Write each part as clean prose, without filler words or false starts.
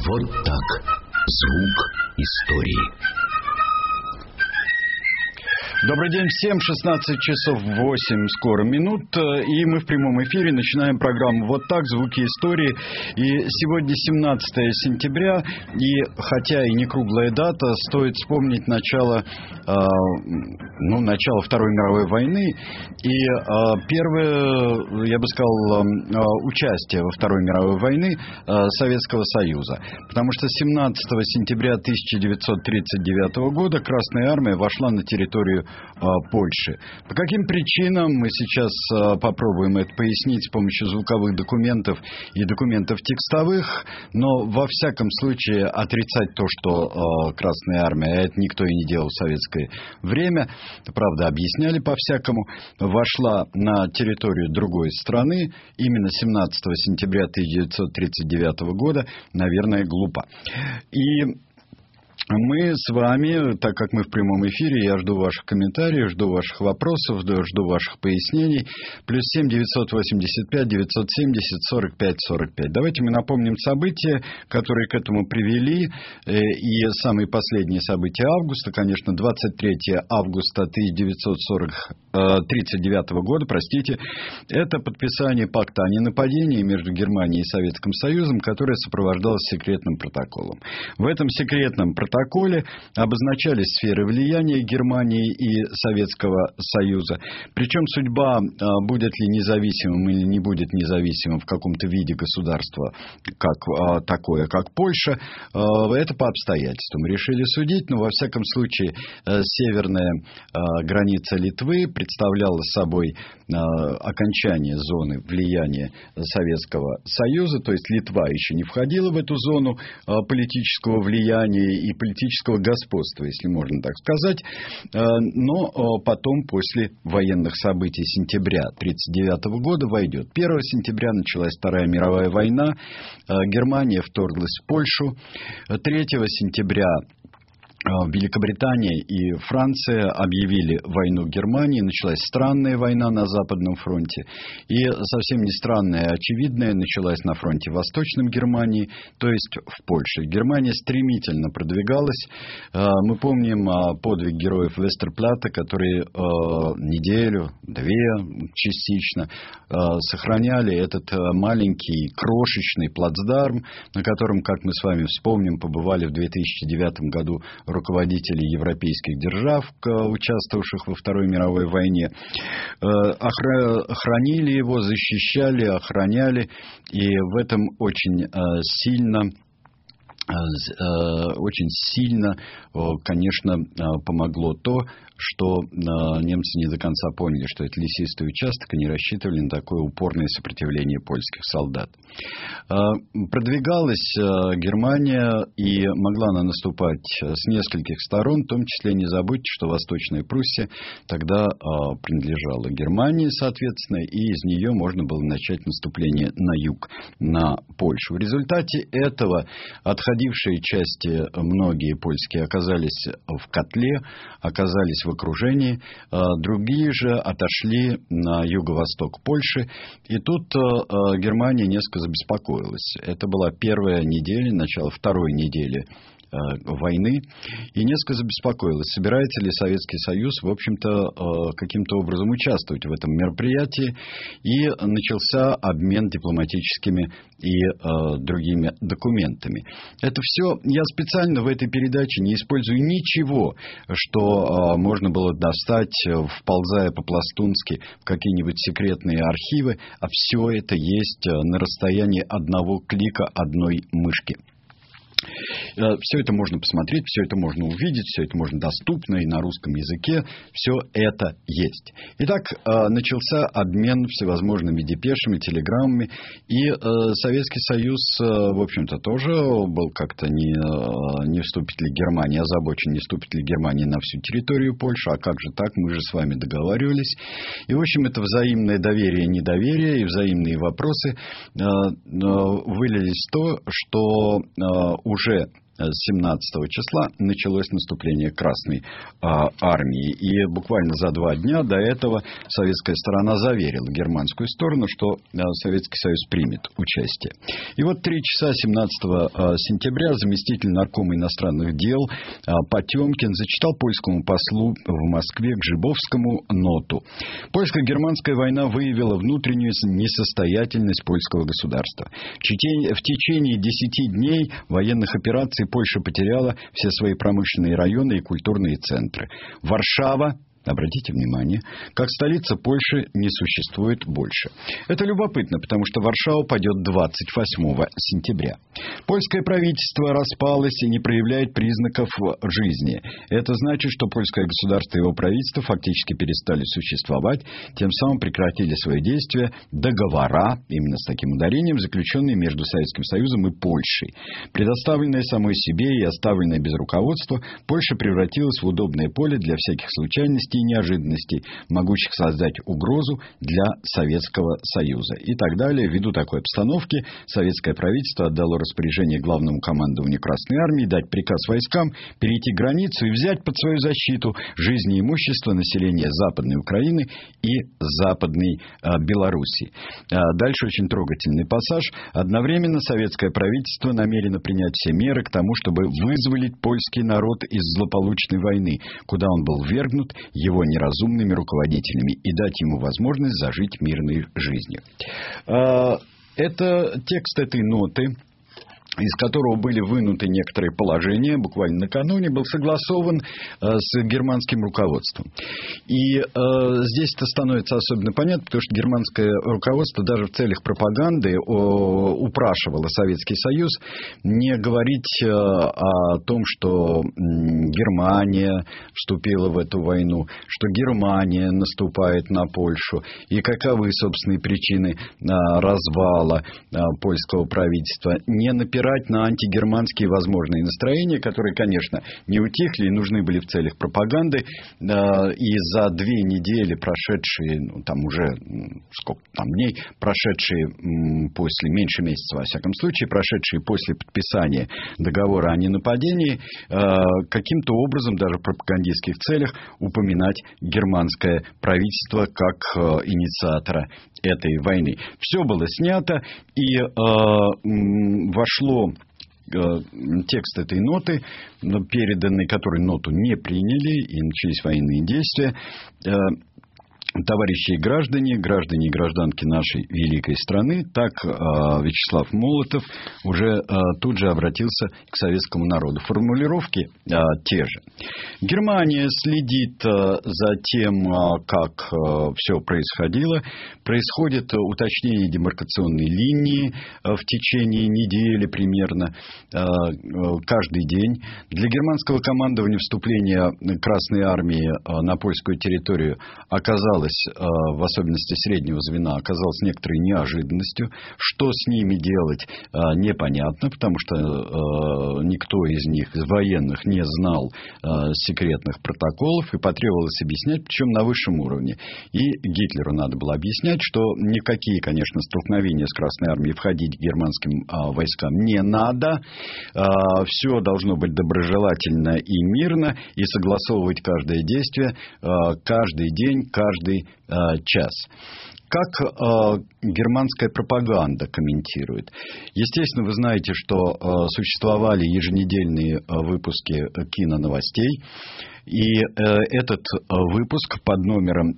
Вот так. Звук истории. Добрый день всем, 16 часов 8 скоро минут, и мы в прямом эфире начинаем программу «Вот так. Звуки истории». И сегодня 17 сентября, и хотя и не круглая дата, стоит вспомнить начало Второй мировой войны и первое, я бы сказал, участие во Второй мировой войны Советского Союза. Потому что 17 сентября 1939 года Красная Армия вошла на территорию Польши. По каким причинам, мы сейчас попробуем это пояснить с помощью звуковых документов и документов текстовых, но во всяком случае отрицать то, что Красная Армия, это никто и не делал в советское время, правда, объясняли по-всякому, вошла на территорию другой страны именно 17 сентября 1939 года, наверное, глупо. И мы с вами, так как мы в прямом эфире, я жду ваших комментариев, жду ваших вопросов, жду ваших пояснений. Плюс 7 985 970 45 45. Давайте мы напомним события, которые к этому привели. И самые последние события августа, конечно, 23 августа 1939 года, это подписание пакта о ненападении между Германией и Советским Союзом, которое сопровождалось секретным протоколом. В этом секретном протоколе обозначались сферы влияния Германии и Советского Союза. Причем судьба, будет ли независимым или не будет независимым в каком-то виде государства, как такое, как Польша, это по обстоятельствам решили судить. Но во всяком случае северная граница Литвы представляла собой окончание зоны влияния Советского Союза. То есть Литва еще не входила в эту зону политического влияния и политического господства, если можно так сказать. Но потом, после военных событий сентября 1939 года, войдет. 1 сентября началась Вторая мировая война. Германия вторглась в Польшу. 3 сентября Великобритания и Франция объявили войну Германии. Началась странная война на Западном фронте. И совсем не странная, а очевидная, началась на фронте Восточном Германии, то есть в Польше. Германия стремительно продвигалась. Мы помним подвиг героев Вестерплята, которые неделю, две частично сохраняли этот маленький, крошечный плацдарм, на котором, как мы с вами вспомним, побывали в 2009 году руководители европейских держав, участвовавших во Второй мировой войне, охранили его, защищали, охраняли, и в этом очень сильно, конечно, помогло то, что немцы не до конца поняли, что это лесистый участок, и не рассчитывали на такое упорное сопротивление польских солдат. Продвигалась Германия, и могла она наступать с нескольких сторон, в том числе не забудьте, что Восточная Пруссия тогда принадлежала Германии, соответственно, и из нее можно было начать наступление на юг, на Польшу. В результате этого отходившие части, многие польские, оказались в котле, оказались в окружении, другие же отошли на юго-восток Польши, и тут Германия несколько забеспокоилась. Это была первая неделя, начало второй недели войны, и несколько забеспокоилась, собирается ли Советский Союз, в общем-то, каким-то образом участвовать в этом мероприятии, и начался обмен дипломатическими и другими документами. Это все, я специально в этой передаче не использую ничего, что можно было достать, вползая по-пластунски в какие-нибудь секретные архивы, а все это есть на расстоянии одного клика одной мышки. Все это можно посмотреть, все это можно увидеть, все это можно доступно и на русском языке. Все это есть. Итак, начался обмен всевозможными депешами, телеграммами. И Советский Союз, в общем-то, тоже был как-то не вступит ли Германия, озабочен, не вступит ли Германия на всю территорию Польши. А как же так? Мы же с вами договаривались. И, в общем, это взаимное доверие и недоверие, и взаимные вопросы вылились в то, что уже с 17 числа началось наступление Красной армии. И буквально за 2 дня до этого советская сторона заверила германскую сторону, что Советский Союз примет участие. И вот 3 часа 17 сентября заместитель наркома иностранных дел Потемкин зачитал польскому послу в Москве Гжибовскому ноту. Польско-германская война выявила внутреннюю несостоятельность польского государства. В течение 10 дней военных операций Польша потеряла все свои промышленные районы и культурные центры. Варшава, обратите внимание, как столица Польши не существует больше. Это любопытно, потому что Варшава падет 28 сентября. Польское правительство распалось и не проявляет признаков жизни. Это значит, что польское государство и его правительство фактически перестали существовать, тем самым прекратили свои действия договора, именно с таким ударением, заключенные между Советским Союзом и Польшей. Предоставленная самой себе и оставленная без руководства, Польша превратилась в удобное поле для всяких случайностей и неожиданностей, могущих создать угрозу для Советского Союза. И так далее. Ввиду такой обстановки советское правительство отдало распоряжение главному командованию Красной армии дать приказ войскам перейти границу и взять под свою защиту жизни и имущество населения Западной Украины и Западной Белоруссии. Дальше очень трогательный пассаж. Одновременно советское правительство намерено принять все меры к тому, чтобы вызволить польский народ из злополучной войны, куда он был ввергнут его неразумными руководителями, и дать ему возможность зажить мирной жизнью. Это текст этой ноты, из которого были вынуты некоторые положения, буквально накануне, был согласован с германским руководством. И здесь это становится особенно понятно, потому что германское руководство даже в целях пропаганды упрашивало Советский Союз не говорить о том, что Германия вступила в эту войну, что Германия наступает на Польшу, и каковы, собственные причины развала польского правительства, не напирать на антигерманские возможные настроения, которые, конечно, не утихли и нужны были в целях пропаганды. И за 2 недели, прошедшие, там уже сколько там дней, прошедшие после, меньше месяца, во всяком случае, прошедшие после подписания договора о ненападении, каким-то образом, даже в пропагандистских целях, упоминать германское правительство как инициатора этой войны. Все было снято, и вошло текст этой ноты, переданный, который ноту не приняли, и начались военные действия. Товарищи и граждане и гражданки нашей великой страны, так Вячеслав Молотов уже тут же обратился к советскому народу. Формулировки те же. Германия следит за тем, как все происходило. Происходит уточнение демаркационной линии в течение недели примерно каждый день. Для германского командования вступление Красной армии на польскую территорию оказалось, в особенности среднего звена, оказалось некоторой неожиданностью. Что с ними делать, непонятно, потому что никто из них, из военных, не знал секретных протоколов, и потребовалось объяснять, причем на высшем уровне. И Гитлеру надо было объяснять, что никакие, конечно, столкновения с Красной армией входить германским войскам не надо. Все должно быть доброжелательно и мирно, и согласовывать каждое действие, каждый день, каждый час. Как германская пропаганда комментирует? Естественно, вы знаете, что существовали еженедельные выпуски киноновостей. И этот выпуск под номером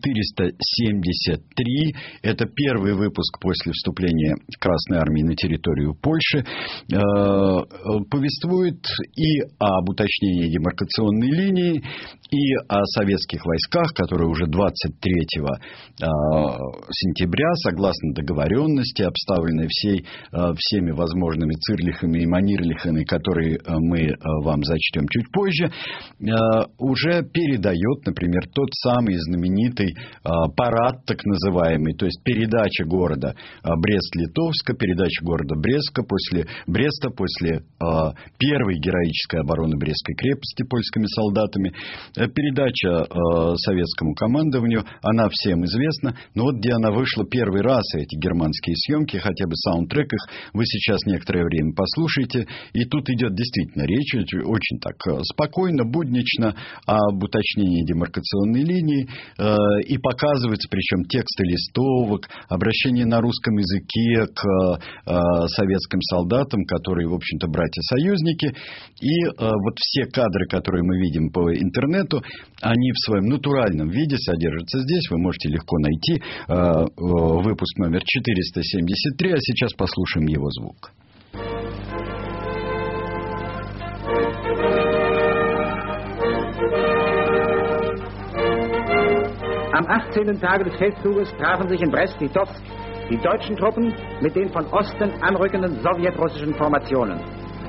473, это первый выпуск после вступления Красной армии на территорию Польши, повествует и об уточнении демаркационной линии, и о советских войсках, которые уже 23 сентября, согласно договоренности, обставленной всеми возможными цирлихами и манирлихами, которые мы вам зачтем чуть позже, уже передает, например, тот самый знаменитый парад, так называемый, то есть передача города Брест-Литовска, передача города Бреста после первой героической обороны Брестской крепости польскими солдатами, передача советскому командованию, она всем известна, но вот где она вышла первый раз, эти германские съемки, хотя бы саундтрек их, вы сейчас некоторое время послушаете, и тут идет действительно речь очень так спокойно, буднично об уточнении демаркационной линии, и показывается, причем тексты листовок, обращение на русском языке к советским солдатам, которые, в общем-то, братья-союзники, и вот все кадры, которые мы видим по интернету, они в своем натуральном виде содержатся здесь, вы можете легко найти выпуск номер 473, а сейчас послушаем его звук. Am 18. Tage des Feldzuges trafen sich in Brest-Litovsk die deutschen Truppen mit den von Osten anrückenden sowjetrussischen Formationen.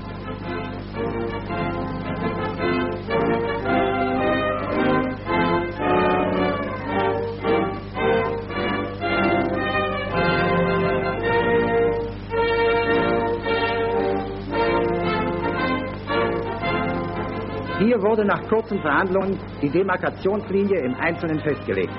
Hier wurde nach kurzen Verhandlungen die Demarkationslinie im Einzelnen festgelegt.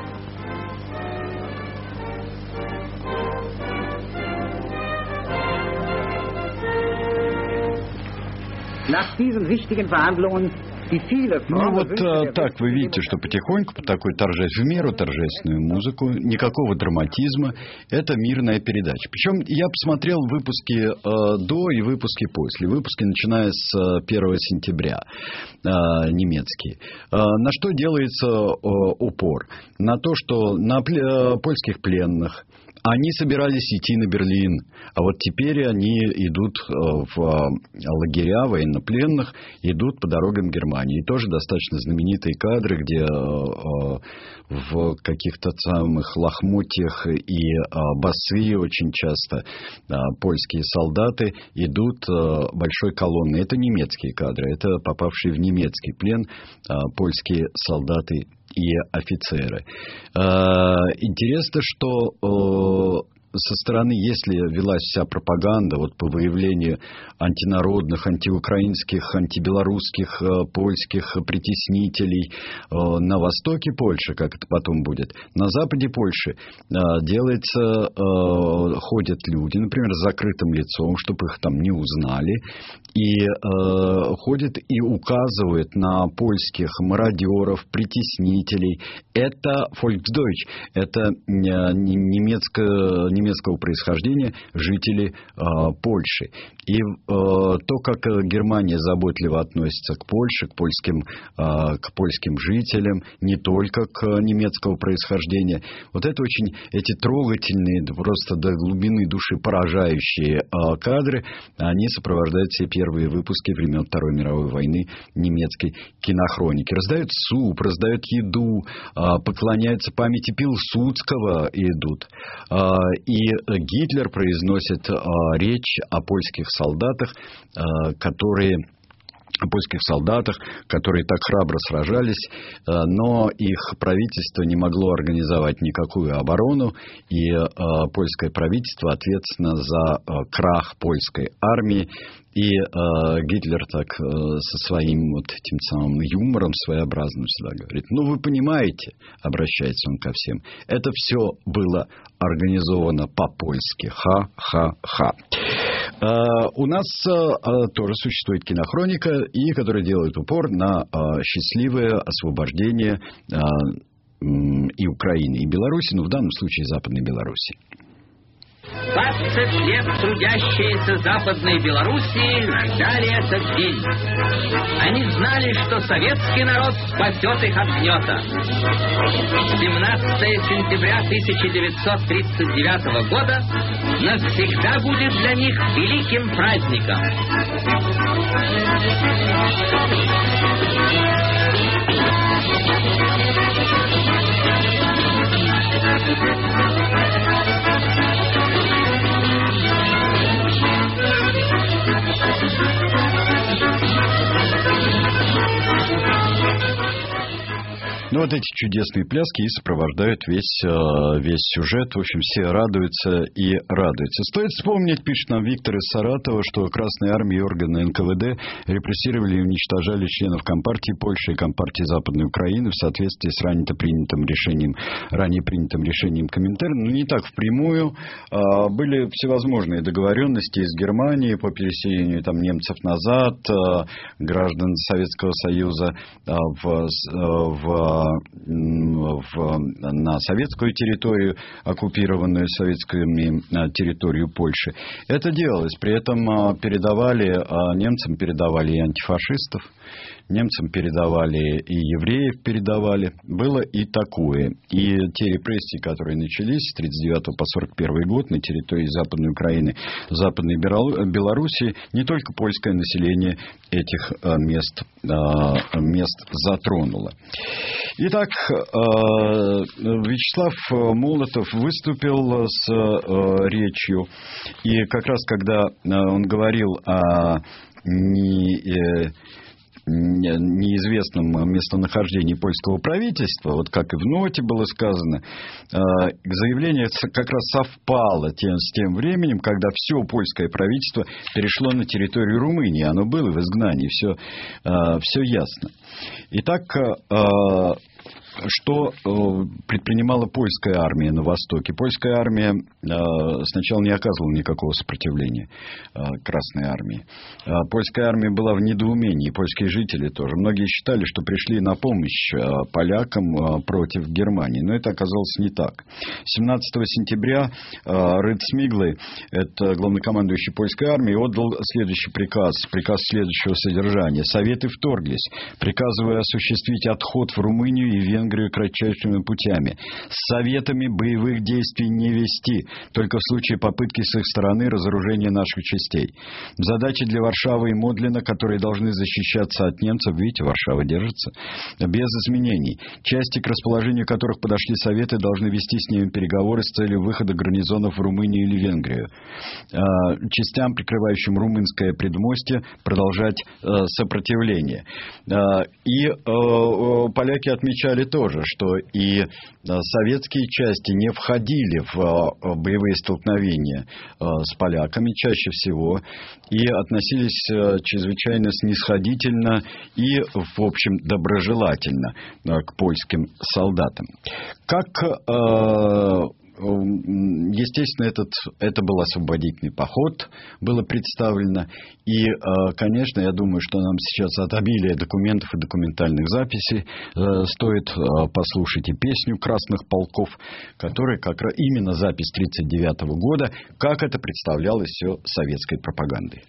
Nach diesen wichtigen Verhandlungen Ну вот так вы видите, что потихоньку, по такой в меру торжественную музыку, никакого драматизма, это мирная передача. Причем я посмотрел выпуски до и выпуски после. Выпуски, начиная с 1 сентября, немецкие. На что делается упор? На то, что на польских пленных они собирались идти на Берлин, а вот теперь они идут в лагеря военнопленных, идут по дорогам Германии. И тоже достаточно знаменитые кадры, где в каких-то самых лохмотьях и босые очень часто польские солдаты идут большой колонной. Это немецкие кадры, это попавшие в немецкий плен польские солдаты и офицеры. Интересно, что со стороны, если велась вся пропаганда вот по выявлению антинародных, антиукраинских, антибелорусских, польских притеснителей на востоке Польши, как это потом будет, на западе Польши делается, ходят люди, например, с закрытым лицом, чтобы их там не узнали, и ходят и указывают на польских мародеров, притеснителей. Это Volksdeutsch, это немецкого происхождения жители Польши. И то, как Германия заботливо относится к Польше, к польским жителям, не только к немецкого происхождения, вот это очень, эти трогательные, просто до глубины души поражающие кадры, они сопровождают все первые выпуски времен Второй мировой войны немецкой кинохроники. Раздают суп, раздают еду, поклоняются памяти Пилсудского идут. И Гитлер произносит речь о польских солдатах, которые так храбро сражались, но их правительство не могло организовать никакую оборону, и польское правительство ответственно за крах польской армии. И Гитлер так со своим вот этим самым юмором своеобразным всегда говорит: ну вы понимаете, обращается он ко всем, это все было организовано по-польски. Ха-ха-ха. У нас тоже существует кинохроника, и которая делает упор на счастливое освобождение и Украины, и Беларуси, но в данном случае Западной Беларуси. 20 лет трудящиеся Западной Белоруссии ждали этот день. Они знали, что советский народ спасет их от гнета. 17 сентября 1939 года навсегда будет для них великим праздником. Ну, вот эти чудесные пляски и сопровождают весь сюжет. В общем, все радуются и радуются. Стоит вспомнить, пишет нам Виктор из Саратова, что Красная Армия и органы НКВД репрессировали и уничтожали членов Компартии Польши и Компартии Западной Украины в соответствии с ранее принятым решением Коминтерна. Но не так впрямую. Были всевозможные договоренности из Германии по переселению там немцев назад, граждан Советского Союза на советскую территорию, оккупированную советскими территорию Польши. Это делалось. При этом немцам передавали и антифашистов, немцам передавали и евреев передавали. Было и такое. И те репрессии, которые начались с 1939 по 1941 год на территории Западной Украины, Западной Белоруссии, не только польское население этих мест затронуло. Итак, Вячеслав Молотов выступил с речью. И как раз когда он говорил о неизвестном местонахождении польского правительства, вот как и в ноте было сказано, заявление как раз совпало с тем временем, когда все польское правительство перешло на территорию Румынии. Оно было в изгнании, все ясно. Итак, что предпринимала польская армия на Востоке? Польская армия сначала не оказывала никакого сопротивления Красной армии. Польская армия была в недоумении, польские жители тоже. Многие считали, что пришли на помощь полякам против Германии, но это оказалось не так. 17 сентября Рыд Смиглый, это главнокомандующий польской армии, отдал следующий приказ следующего содержания. Советы вторглись, приказывая осуществить отход в Румынию и Венгрию кратчайшими путями. С советами боевых действий не вести, только в случае попытки с их стороны разоружения наших частей. Задачи для Варшавы и Модлина, которые должны защищаться от немцев, видите, Варшава держится, без изменений. Части, к расположению которых подошли советы, должны вести с ними переговоры с целью выхода гарнизонов в Румынию или Венгрию. Частям, прикрывающим румынское предмостье, продолжать сопротивление. И поляки отмечали тоже, что и советские части не входили в боевые столкновения с поляками чаще всего и относились чрезвычайно снисходительно и, в общем, доброжелательно к польским солдатам. Естественно, это был освободительный поход, было представлено. И, конечно, я думаю, что нам сейчас от обилия документов и документальных записей стоит послушать и песню «Красных полков», которая как раз именно запись 1939 года, как это представлялось все советской пропагандой.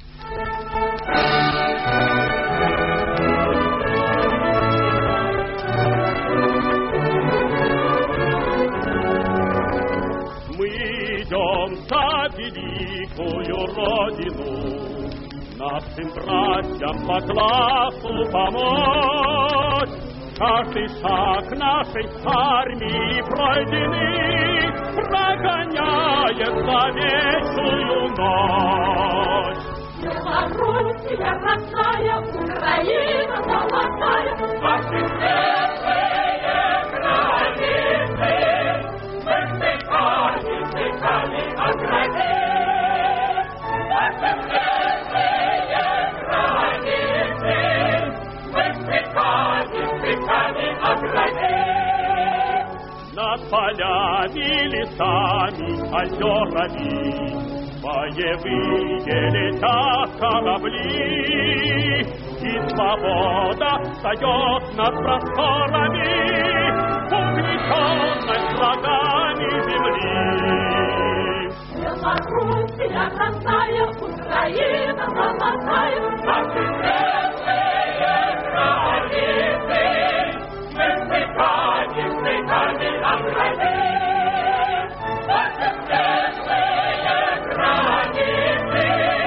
Великую Родину, нашим братьям по классу помочь. Каждый шаг нашей армии пройденный прогоняет зловещую ночь. Белоруссия родная, Украина золотая, ваши светлые границы мы стыками оградим. Ваши светлые границы мы стыками оградим. Над полями, лесами, озерами боевые летят корабли, и свобода встает над просторами, угнетенной врагами земли. Белоруссия родная, Украина золотая, наши светлые границы мы стыками оградим. Наши светлые границы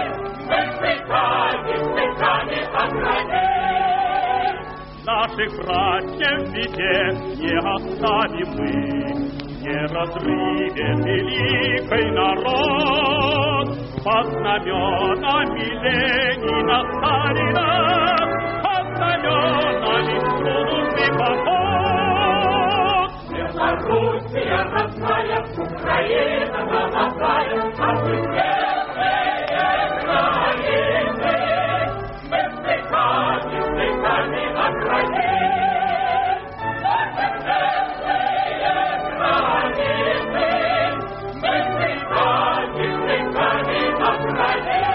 мы стыками оградим. Наших братьев в беде не оставим мы, не разрывет великий народ. Под знаменами Ленина, Сталина, под знаменами трудный поход. родная Украина золотая, объединенные границы, мы стыками от родин, объединенные границы, мы стыками от родин.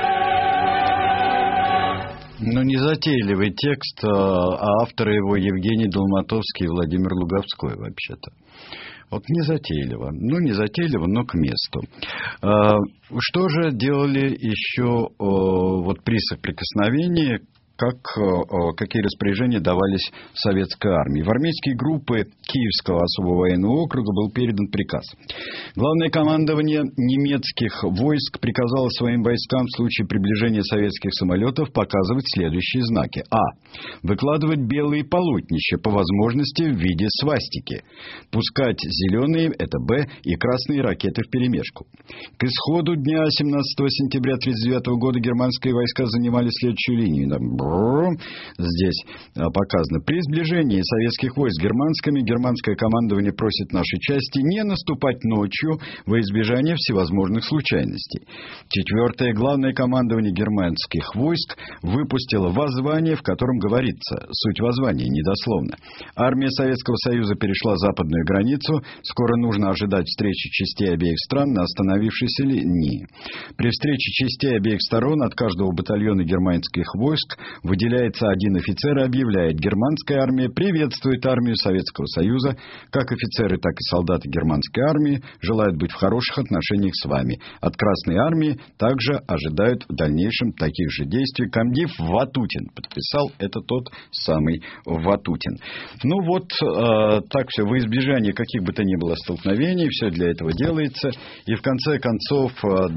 Ну, незатейливый текст, а авторы его Евгений Долматовский и Владимир Луговской, вообще-то. Вот незатейливо. Ну, незатейливо, но к месту. Что же делали еще вот при соприкосновении, какие распоряжения давались советской армии? В армейские группы Киевского особого военного округа был передан приказ. Главное командование немецких войск приказало своим войскам в случае приближения советских самолетов показывать следующие знаки. А. Выкладывать белые полотнища, по возможности в виде свастики. Пускать зеленые, это Б, и красные ракеты вперемешку. К исходу дня 17 сентября 1939 года германские войска занимали следующую линию. Здесь показано. При сближении советских войск с германскими, германское командование просит нашей части не наступать ночью во избежание всевозможных случайностей. 4. Главное командование германских войск выпустило воззвание, в котором говорится, суть воззвания недословно. Армия Советского Союза перешла западную границу, скоро нужно ожидать встречи частей обеих стран на остановившейся линии. При встрече частей обеих сторон от каждого батальона германских войск выделяется один офицер и объявляет: германская армия приветствует армию Советского Союза. Как офицеры, так и солдаты германской армии желают быть в хороших отношениях с вами. От Красной армии также ожидают в дальнейшем таких же действий. Комдив Ватутин подписал, это тот самый Ватутин. Ну вот, так все, во избежание каких бы то ни было столкновений, все для этого делается. И в конце концов,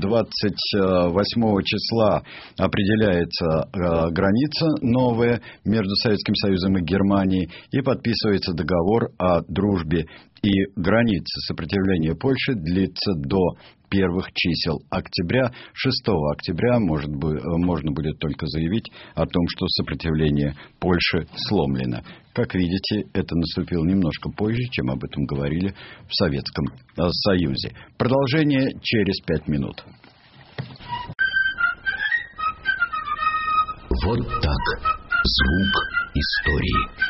28 числа определяется граница новая между Советским Союзом и Германией, и подписывается договор о дружбе. И граница сопротивления Польши длится до первых чисел октября. 6 октября можно будет только заявить о том, что сопротивление Польши сломлено. Как видите, это наступило немножко позже, чем об этом говорили в Советском Союзе. Продолжение через 5 минут. Вот так. Звук истории.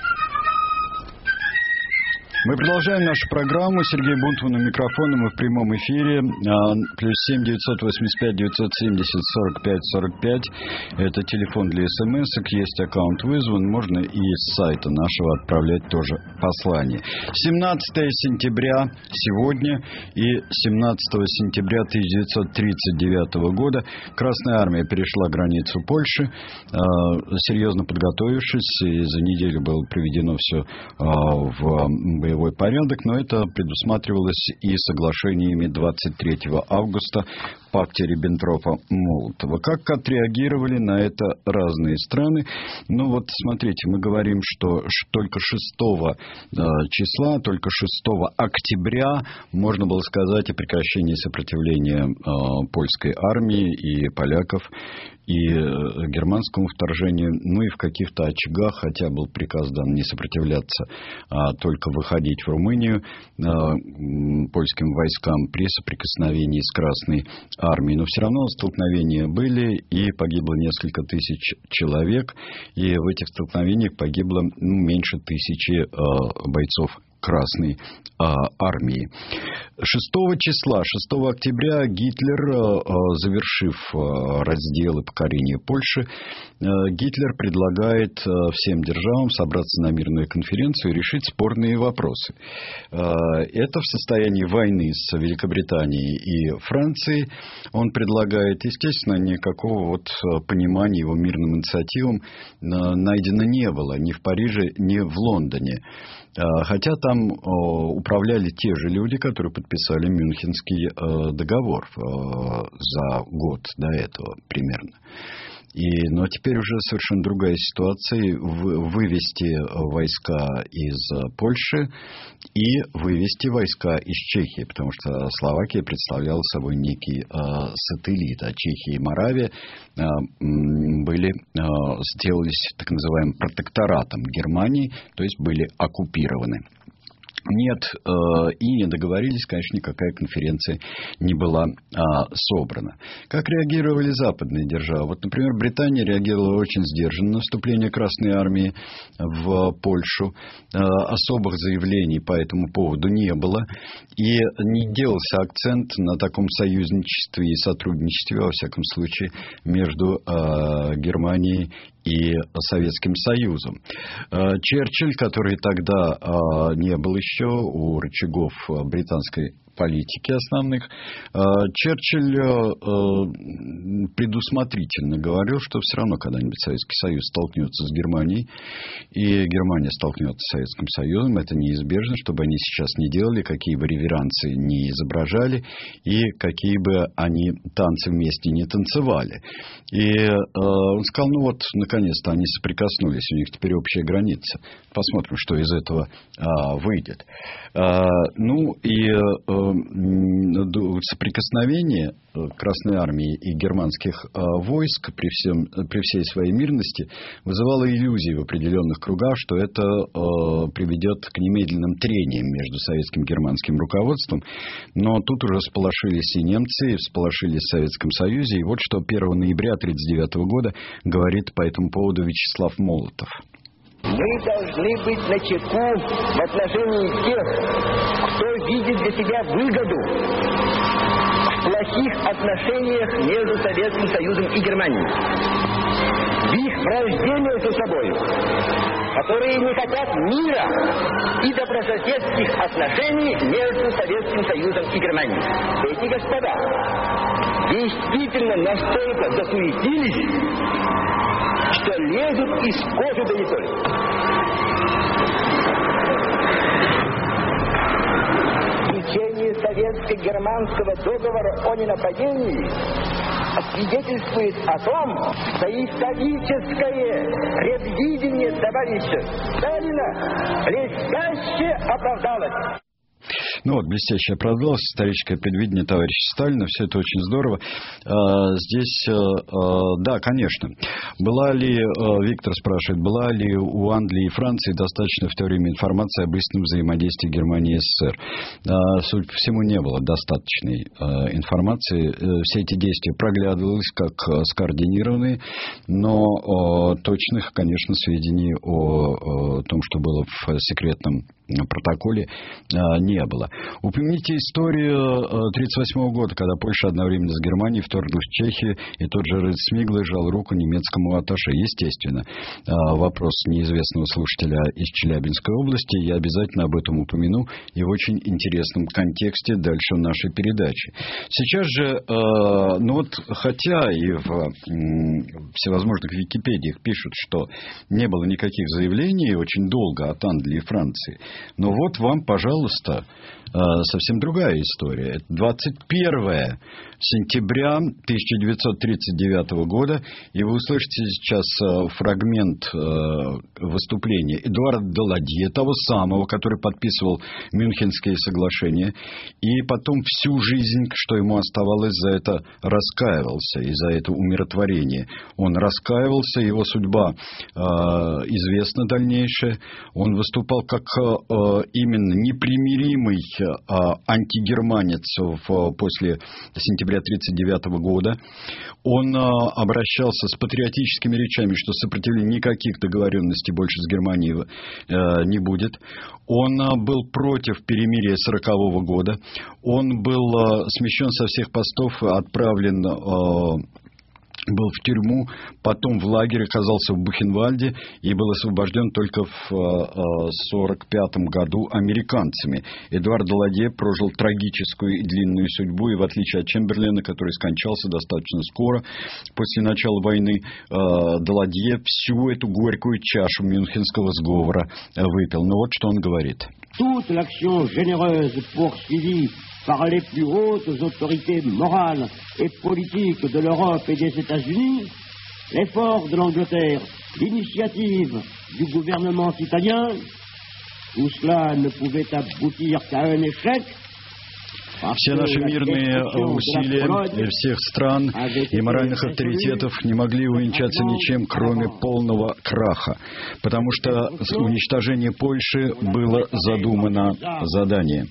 Мы продолжаем нашу программу. Сергей Бунтман у микрофона. Мы в прямом эфире. Плюс 7 985 970 45 45. Это телефон для смс-ок. Есть аккаунт вызван. Можно и с сайта нашего отправлять тоже послание. 17 сентября сегодня и 17 сентября 1939 года Красная армия перешла границу Польши, серьезно подготовившись. И за неделю было приведено все в боевой порядок, но это предусматривалось и соглашениями 23 августа в пакте Риббентропа-Молотова. Как отреагировали на это разные страны? Ну вот, смотрите, мы говорим, что только 6 числа, только 6 октября можно было сказать о прекращении сопротивления польской армии и поляков и германскому вторжению, ну и в каких-то очагах, хотя был приказ дан не сопротивляться, а только выходить в Румынию польским войскам при соприкосновении с Красной армией. Но все равно столкновения были, и погибло несколько тысяч человек, и в этих столкновениях погибло меньше 1000 бойцов Красной армии. 6 числа, 6 октября Гитлер, завершив раздел и покорение Польши, Гитлер предлагает всем державам собраться на мирную конференцию и решить спорные вопросы. Это в состоянии войны с Великобританией и Францией. Он предлагает, естественно, никакого вот понимания его мирным инициативам найдено не было ни в Париже, ни в Лондоне. Хотя там управляли те же люди, которые подписали Мюнхенский договор за год до этого примерно. Но теперь уже совершенно другая ситуация. Вывести войска из Польши и вывести войска из Чехии, потому что Словакия представляла собой некий сателлит, а Чехия и Моравия сделались так называемым протекторатом Германии, то есть были оккупированы. Нет, и не договорились, конечно, никакая конференция не была собрана. Как реагировали западные державы? Вот, например, Британия реагировала очень сдержанно на наступление Красной Армии в Польшу. Особых заявлений по этому поводу не было. И не делался акцент на таком союзничестве и сотрудничестве, во всяком случае, между Германией и Советским Союзом. Черчилль, который тогда не был еще у рычагов британской политики основных, Черчилль предусмотрительно говорил, что все равно когда-нибудь Советский Союз столкнется с Германией, и Германия столкнется с Советским Союзом. Это неизбежно, чтобы они сейчас не делали, какие бы реверансы не изображали, и какие бы они танцы вместе не танцевали. И он сказал, ну вот, наконец-то они соприкоснулись, у них теперь общая граница. Посмотрим, что из этого выйдет. Ну и соприкосновение Красной Армии и германских войск при всей своей мирности вызывало иллюзии в определенных кругах, что это приведет к немедленным трениям между советским и германским руководством. Но тут уже всполошились и немцы, и всполошились в Советском Союзе. И вот что 1 ноября 1939 года говорит по этому поводу Вячеслав Молотов. Мы должны быть начеку в отношении тех, кто видит для себя выгоду в плохих отношениях между Советским Союзом и Германией. В их вражде между собой, которые не хотят мира и добрососедских отношений между Советским Союзом и Германией. Эти господа действительно настолько засуетились, что лезут из кожи да не только. Заключение советско-германского договора о ненападении свидетельствует о том, что историческое предвидение товарища Сталина блестяще оправдалось. Ну вот, блестяще оправдалось историческое предвидение товарища Сталина. Все это очень здорово. Здесь, да, конечно. Была ли, Виктор спрашивает, была ли у Англии и Франции достаточно в то время информации об истинном взаимодействии Германии и СССР? Судя по всему, не было достаточной информации. Все эти действия проглядывались как скоординированные, но точных, конечно, сведений о том, что было в секретном протоколе, не было. Упомяните историю 1938 года, когда Польша одновременно с Германией вторглась в Чехию, и тот же Рыцмиглы жал руку немецкому атташе. Естественно, вопрос неизвестного слушателя из Челябинской области. Я обязательно об этом упомяну и в очень интересном контексте дальше в нашей передаче. Сейчас же, ну вот, хотя и в всевозможных Википедиях пишут, что не было никаких заявлений очень долго от Англии и Франции, но вот вам, пожалуйста, совсем другая история. Это 21 сентября 1939 года, и вы услышите сейчас фрагмент выступления Эдуарда Даладье, того самого, который подписывал Мюнхенские соглашения, и потом всю жизнь, что ему оставалось, за это раскаивался, и за это умиротворение. Он раскаивался, его судьба известна дальнейшая. Он выступал как именно непримиримый антигерманец после сентября 1939 года. Он обращался с патриотическими речами, что сопротивления никаких договоренностей больше с Германией не будет. Он был против перемирия 1940 года. Он был смещен со всех постов, отправлен был в тюрьму, потом в лагере, оказался в Бухенвальде и был освобожден только в 1945 году американцами. Эдуард Даладье прожил трагическую и длинную судьбу, и в отличие от Чемберлена, который скончался достаточно скоро после начала войны, Даладье всю эту горькую чашу Мюнхенского сговора выпил. Ну вот что он говорит. Toute l'action généreuse poursuivie par les plus hautes autorités morales et politiques de l'Europe et des États-Unis, l'effort de l'Angleterre, l'initiative du gouvernement italien, tout cela ne pouvait aboutir qu'à un échec. Все наши мирные усилия всех стран и моральных авторитетов не могли увенчаться ничем, кроме полного краха, потому что уничтожение Польши было задумано заранее.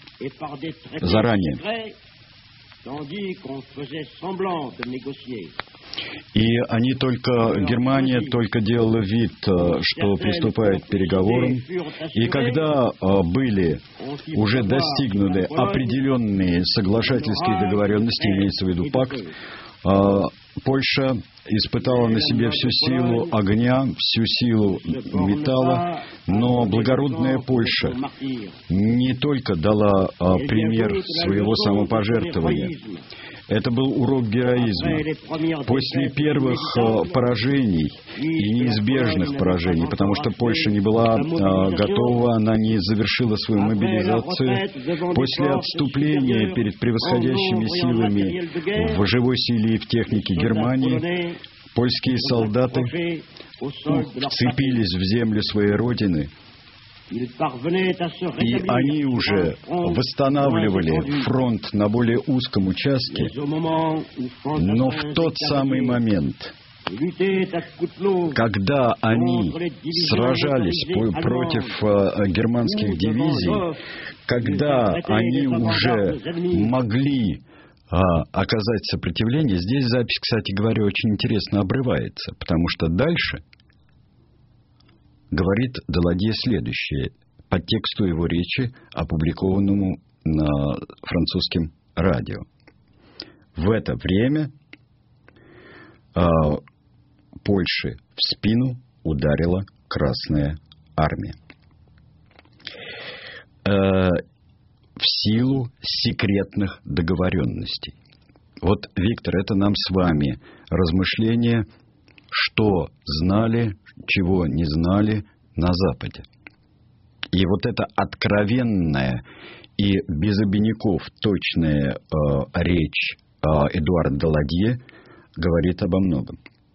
И Германия только делала вид, что приступает к переговорам. И когда были уже достигнуты определенные соглашательские договоренности, имеется в виду пакт, Польша испытала на себе всю силу огня, всю силу металла, но благородная Польша не только дала пример своего самопожертвования. Это был урок героизма. После первых поражений и неизбежных поражений, потому что Польша не была готова, она не завершила свою мобилизацию, после отступления перед превосходящими силами в живой силе и в технике Германии, польские солдаты вцепились в землю своей родины, и они уже восстанавливали фронт на более узком участке, но в тот самый момент, когда они сражались против германских дивизий, когда они уже могли оказать сопротивление, здесь запись, кстати говоря, очень интересно обрывается, потому что дальше говорит Даладье следующее по тексту его речи, опубликованному на французском радио. В это время Польше в спину ударила Красная Армия. В силу секретных договоренностей. Вот, Виктор, это нам с вами размышления, что знали, чего не знали на Западе. И вот эта откровенная и без обиняков точная речь Эдуарда Даладье говорит обо многом.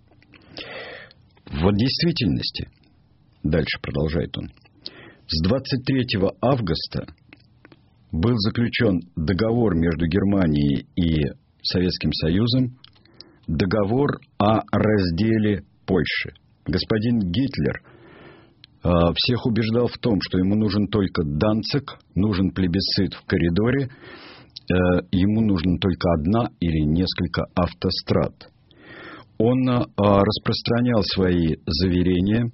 В действительности, дальше продолжает он, с 23 августа был заключен договор между Германией и Советским Союзом, договор о разделе Польши. Господин Гитлер всех убеждал в том, что ему нужен только Данциг, нужен плебисцит в коридоре, ему нужно только одна или несколько автострад. Он распространял свои заверения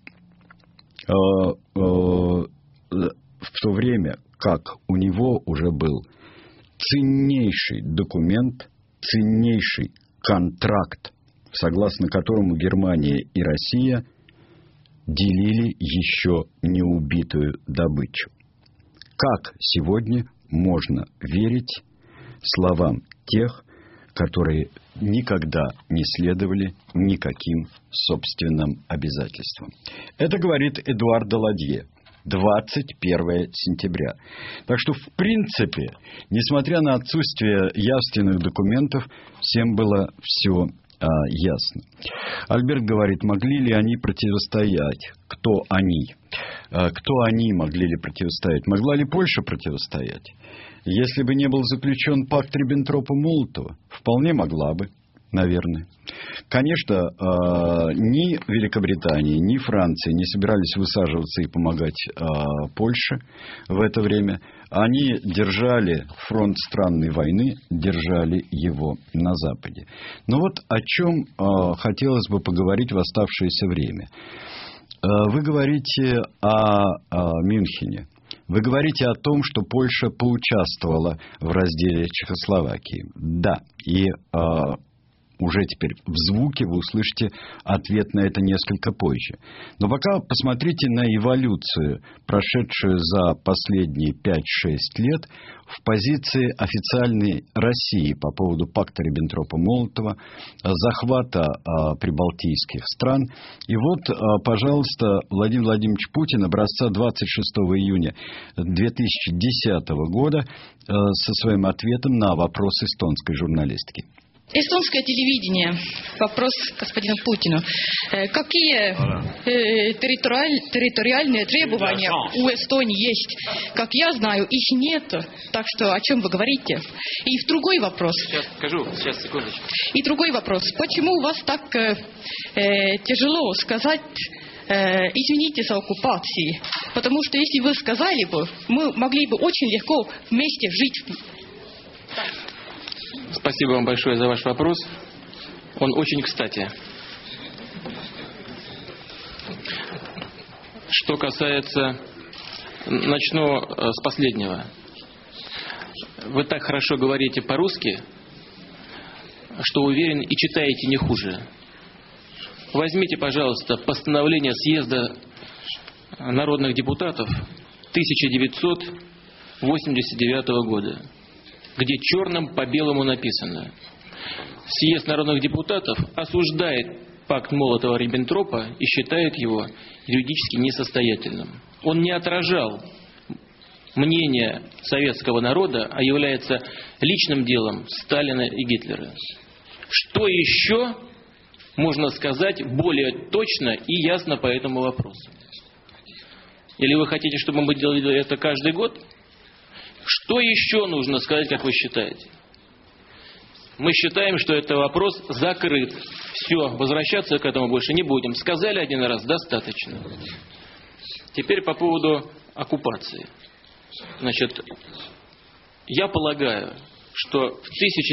в то время, как у него уже был ценнейший документ, ценнейший контракт, согласно которому Германия и Россия делили еще не убитую добычу. Как сегодня можно верить словам тех, которые никогда не следовали никаким собственным обязательствам? Это говорит Эдуард Даладье. 21 сентября. Так что, в принципе, несмотря на отсутствие явственных документов, всем было все ясно. Альберт говорит, могли ли они противостоять? Кто они? Кто они могли ли противостоять? Могла ли Польша противостоять? Если бы не был заключен пакт Риббентропа-Молотова, вполне могла бы, наверное. Конечно, ни Великобритания, ни Франция не собирались высаживаться и помогать Польше в это время. Они держали фронт странной войны, держали его на Западе. Но вот о чем хотелось бы поговорить в оставшееся время. Вы говорите о Мюнхене. Вы говорите о том, что Польша поучаствовала в разделе Чехословакии. Да, и уже теперь в звуке вы услышите ответ на это несколько позже. Но пока посмотрите на эволюцию, прошедшую за последние 5-6 лет в позиции официальной России по поводу пакта Риббентропа-Молотова, захвата прибалтийских стран. И вот, пожалуйста, Владимир Владимирович Путин образца 26 июня 2010 года со своим ответом на вопрос эстонской журналистки. Эстонское телевидение. Вопрос господину Путину. Какие территориальные требования у Эстонии есть? Как я знаю, их нет. Так что о чем вы говорите? И другой вопрос. Сейчас скажу, сейчас, секундочку. И другой вопрос. Почему у вас так тяжело сказать извините за оккупацию? Потому что если вы сказали бы, мы могли бы очень легко вместе жить. Спасибо вам большое за ваш вопрос. Он очень кстати. Что касается... Начну с последнего. Вы так хорошо говорите по-русски, что уверен и читаете не хуже. Возьмите, пожалуйста, постановление съезда народных депутатов 1989 года, где черным по белому написано: съезд народных депутатов осуждает пакт Молотова-Риббентропа и считает его юридически несостоятельным. Он не отражал мнение советского народа, а является личным делом Сталина и Гитлера. Что еще можно сказать более точно и ясно по этому вопросу? Или вы хотите, чтобы мы делали это каждый год? Что еще нужно сказать, как вы считаете? Мы считаем, что это вопрос закрыт. Все, возвращаться к этому больше не будем. Сказали один раз, достаточно. Теперь по поводу оккупации. Значит, я полагаю, что в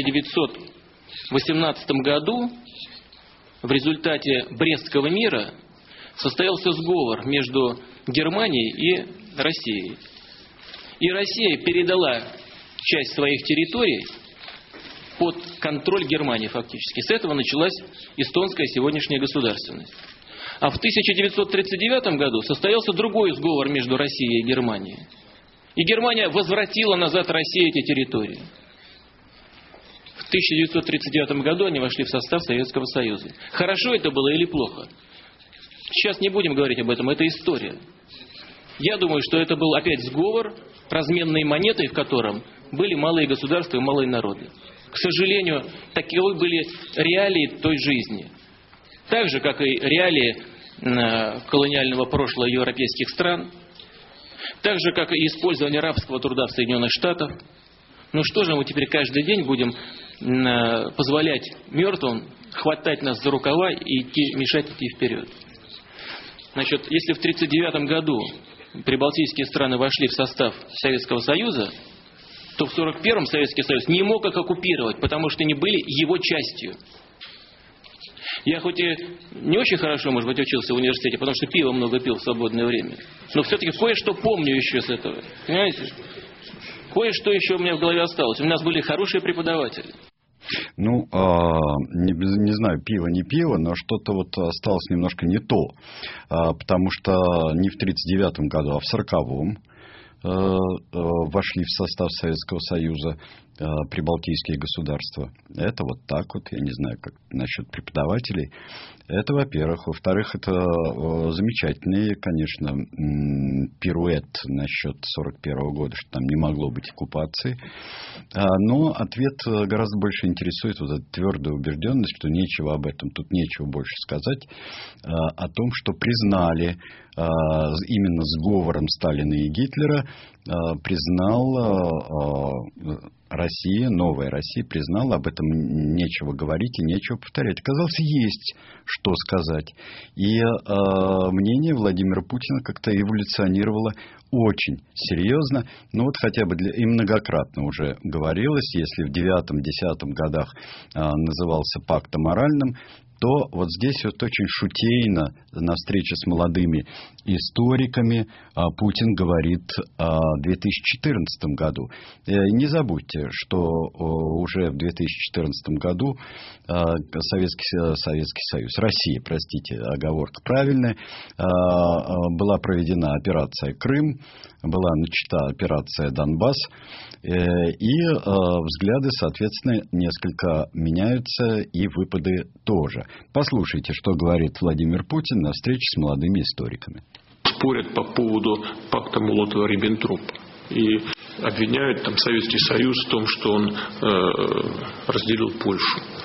1918 году в результате Брестского мира состоялся сговор между Германией и Россией. И Россия передала часть своих территорий под контроль Германии фактически. С этого началась эстонская сегодняшняя государственность. А в 1939 году состоялся другой сговор между Россией и Германией. И Германия возвратила назад России эти территории. В 1939 году они вошли в состав Советского Союза. Хорошо это было или плохо? Сейчас не будем говорить об этом, это история. Я думаю, что это был опять сговор, разменной монетой в котором были малые государства и малые народы. К сожалению, таковы были реалии той жизни. Так же, как и реалии колониального прошлого европейских стран, так же, как и использование рабского труда в Соединенных Штатах. Ну что же мы теперь каждый день будем позволять мертвым хватать нас за рукава и мешать идти вперед? Значит, если в 1939 году прибалтийские страны вошли в состав Советского Союза, то в 1941-м Советский Союз не мог их оккупировать, потому что они были его частью. Я хоть и не очень хорошо, может быть, учился в университете, потому что пиво много пил в свободное время, но все-таки кое-что помню еще с этого. Понимаете? Кое-что еще у меня в голове осталось. У нас были хорошие преподаватели. Ну, не знаю, пиво не пиво, но что-то вот осталось немножко не то. Потому что не в 1939 году, а в 1940-м вошли в состав Советского Союза прибалтийские государства. Это вот так вот, я не знаю, как насчет преподавателей. Это, во-первых. Во-вторых, это замечательный, конечно, пируэт насчет 1941 года, что там не могло быть оккупации. Но ответ гораздо больше интересует вот эта твердая убежденность, что нечего об этом, тут нечего больше сказать, о том, что признали именно сговором Сталина и Гитлера, признал Россия, новая Россия признала, об этом нечего говорить и нечего повторять. Оказалось, есть что сказать. И мнение Владимира Путина как-то эволюционировало очень серьезно. Ну вот хотя бы и многократно уже говорилось, если в 9-10 годах назывался пактом моральным, то вот здесь вот очень шутейно на встрече с молодыми историками Путин говорит о 2014 году. Не забудьте, что уже в 2014 году Советский Союз, Россия, простите, оговорка правильная, была проведена операция «Крым», была начата операция «Донбасс», и взгляды, соответственно, несколько меняются, и выпады тоже. Послушайте, что говорит Владимир Путин на встрече с молодыми историками. Спорят по поводу пакта Молотова-Риббентропа и обвиняют там Советский Союз в том, что он разделил Польшу.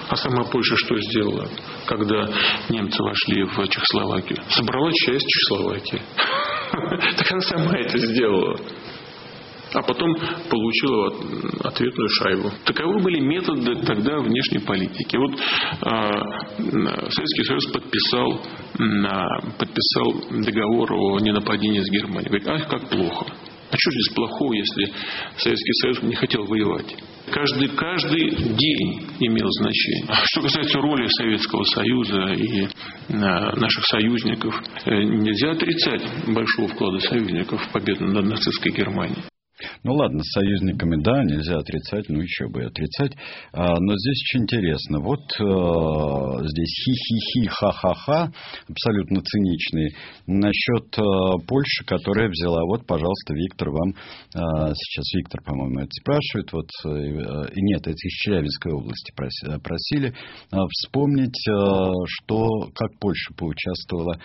А сама Польша что сделала, когда немцы вошли в Чехословакию? Собрала часть Чехословакии. Так она сама это сделала. А потом получила ответную шайбу. Таковы были методы тогда внешней политики. Вот Советский Союз подписал договор о ненападении с Германией. Говорит, ах, как плохо. А что здесь плохого, если Советский Союз не хотел воевать? Каждый день имел значение. Что касается роли Советского Союза и наших союзников, нельзя отрицать большого вклада союзников в победу над нацистской Германией. Ну ладно, с союзниками, да, нельзя отрицать, ну еще бы и отрицать. Но здесь очень интересно. Вот здесь хи-хи-хи, ха-ха-ха, абсолютно циничный, насчет Польши, которая взяла. Вот, пожалуйста, Виктор, вам сейчас Виктор, по-моему, это спрашивает. Вот, нет, это из Челябинской области просили вспомнить, как Польша поучаствовала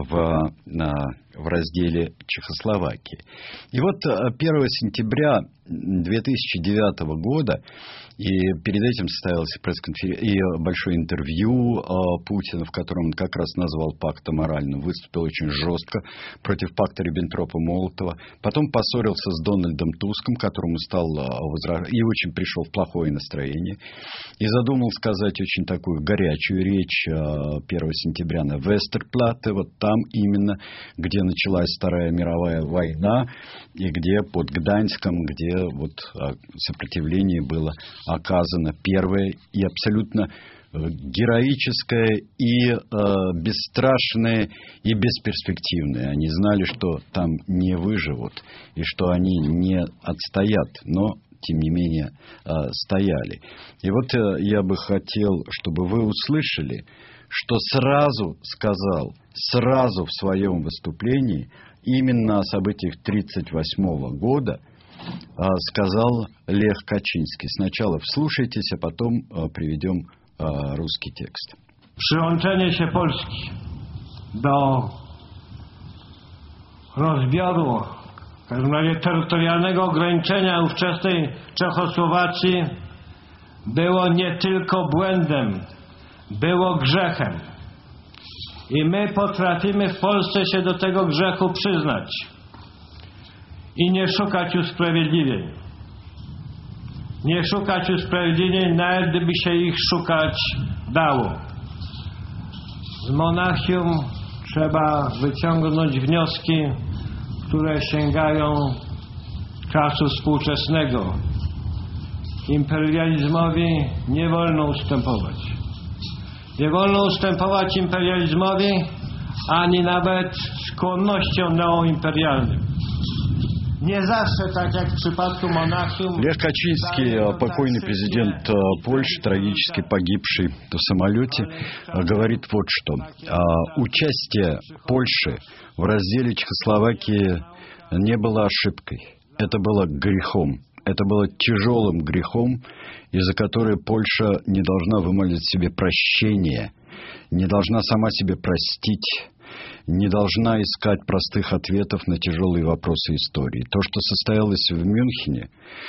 в разделе Чехословакии. И вот 1 сентября 2009 года, и перед этим состоялось пресс-конференция и большое интервью Путина, в котором он как раз назвал пакт аморальным, выступил очень жестко против пакта Риббентропа-Молотова, потом поссорился с Дональдом Туском, которому стал и очень пришел в плохое настроение, и задумал сказать очень такую горячую речь 1 сентября на Вестерплатте, вот там именно, где началась Вторая мировая война, и где под Гданьском, где вот сопротивление было оказано первое и абсолютно героическое и бесстрашное и бесперспективное. Они знали, что там не выживут и что они не отстоят, но тем не менее стояли. И вот я бы хотел, чтобы вы услышали, что сразу в своем выступлении именно о событиях 1938 года сказал Лех Качинский. Сначала вслушайтесь, а потом приведем русский текст. Przyłączenie się Polski do rozbioru, w każdym razie terytorialnego ograniczenia ówczesnej Czechosłowacji było nie tylko błędem, było grzechem. I my potrafimy w Polsce się do tego grzechu przyznać i nie szukać usprawiedliwień. Nie szukać usprawiedliwień, nawet gdyby się ich szukać dało. Z Monachium trzeba wyciągnąć wnioski, które sięgają czasu współczesnego. Imperializmowi nie wolno ustępować. Nie wolno ustępować imperializmowi, ani nawet skłonnościom neoimperialnym. Nie zawsze, tak jak w przypadku Monachium. Лех Качинский, покойный президент Польши, трагически погибший в самолете, говорит вот что. Участие Польши в разделе Чехословакии не было ошибкой. Это было грехом. Это было тяжелым грехом, из-за которой Польша не должна вымолить себе прощения, не должна сама себе простить, не должна искать простых ответов на тяжелые вопросы истории. То, что состоялось в Мюнхене,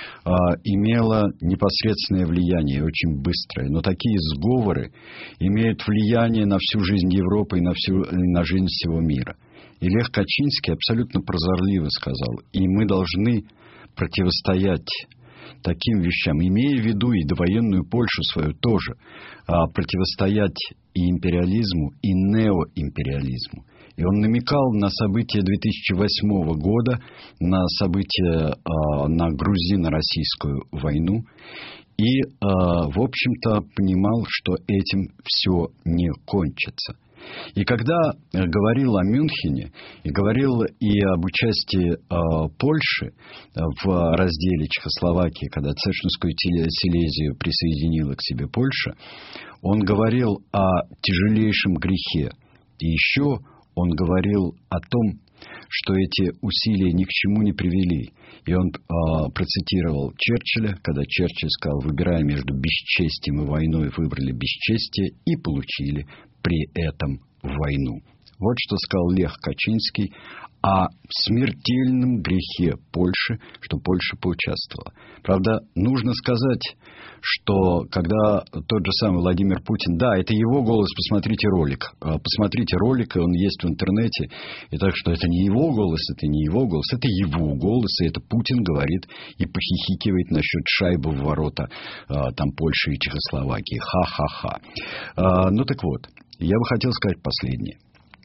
имело непосредственное влияние, очень быстрое. Но такие сговоры имеют влияние на всю жизнь Европы и на жизнь всего мира. И Лех Качинский абсолютно прозорливо сказал, и мы должны противостоять таким вещам, имея в виду и довоенную Польшу свою тоже, противостоять и империализму, и неоимпериализму. И он намекал на события 2008 года, на события, на грузино-российскую войну, и, в общем-то, понимал, что этим все не кончится. И когда говорил о Мюнхене и говорил и об участии Польши в разделе Чехословакии, когда Цешинскую Силезию присоединила к себе Польша, он говорил о тяжелейшем грехе. И еще он говорил о том, что эти усилия ни к чему не привели. И он процитировал Черчилля, когда Черчилль сказал, выбирая между бесчестием и войной, выбрали бесчестие и получили при этом войну. Вот что сказал Лех Качинский о смертельном грехе Польши, что Польша поучаствовала. Правда, нужно сказать, что когда тот же самый Владимир Путин, да, это его голос, посмотрите ролик, и он есть в интернете, и так что это не его голос, это его голос, и это Путин говорит и похихикивает насчет шайбы в ворота там Польши и Чехословакии. Ха-ха-ха. Ну так вот, я бы хотел сказать последнее.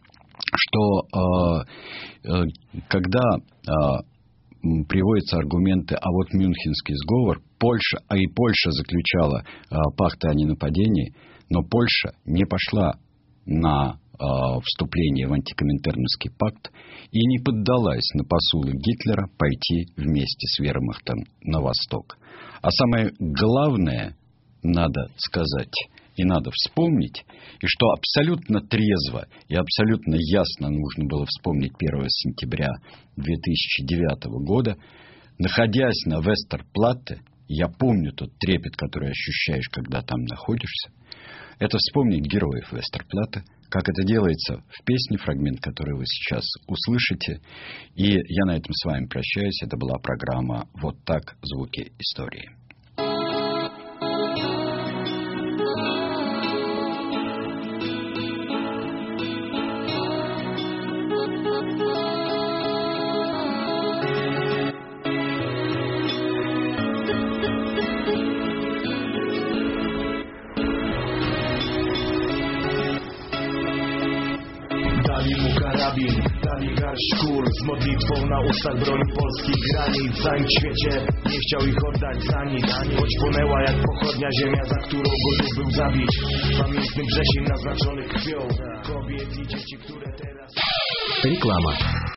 Что когда приводятся аргументы, а вот Мюнхенский сговор, Польша заключала пакты о ненападении, но Польша не пошла на вступление в антикоминтерновский пакт и не поддалась на посулы Гитлера пойти вместе с вермахтом на восток. А самое главное, надо сказать, и надо вспомнить, и что абсолютно трезво и абсолютно ясно нужно было вспомнить 1 сентября 2009 года, находясь на Вестерплатте, я помню тот трепет, который ощущаешь, когда там находишься, это вспомнить героев Вестерплатте, как это делается в песне, фрагмент, который вы сейчас услышите. И я на этом с вами прощаюсь. Это была программа «Вот так. Звуки истории». Dali garść kul z modlitwą na ustach broni polskich granic. Zanim w świecie nie chciał ich oddać za nic, choć płonęła jak pochodnia ziemia, za którą gotów był zabić. Pamiętny wrzesień naznaczony krwią kobiet i dzieci, które teraz... Реклама.